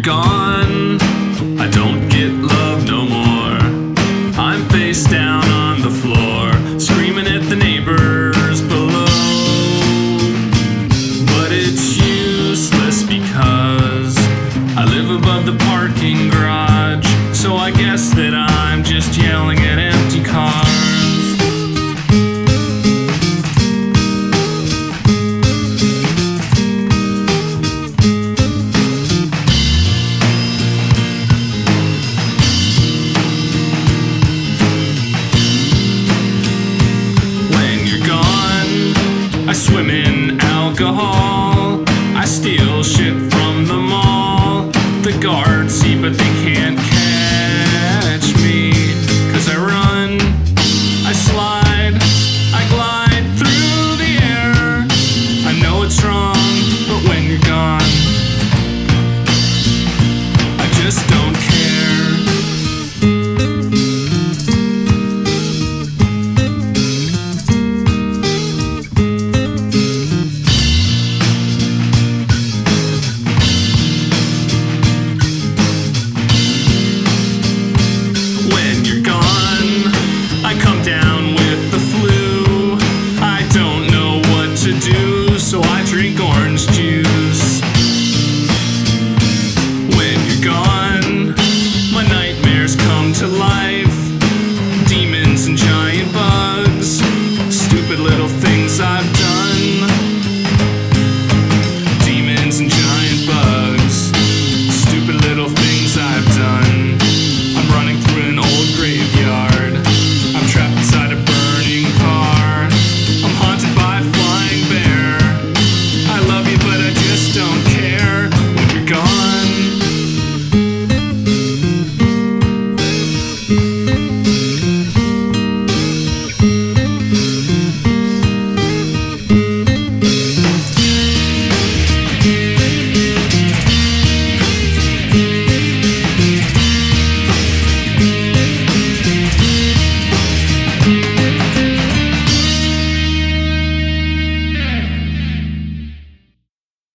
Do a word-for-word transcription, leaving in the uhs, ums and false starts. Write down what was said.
gone, I don't get love no more. I'm face down on the floor, screaming at the neighbors below. But it's useless because I live above the parking garage, so I guess that I'm just yelling at empty cars. I swim in alcohol, I steal shit from the mall. The guards see but they can't catch me, 'cause I run, I slide, I glide through the air. I know it's wrong, but when you're gone, I just don't care. When you're gone, I come down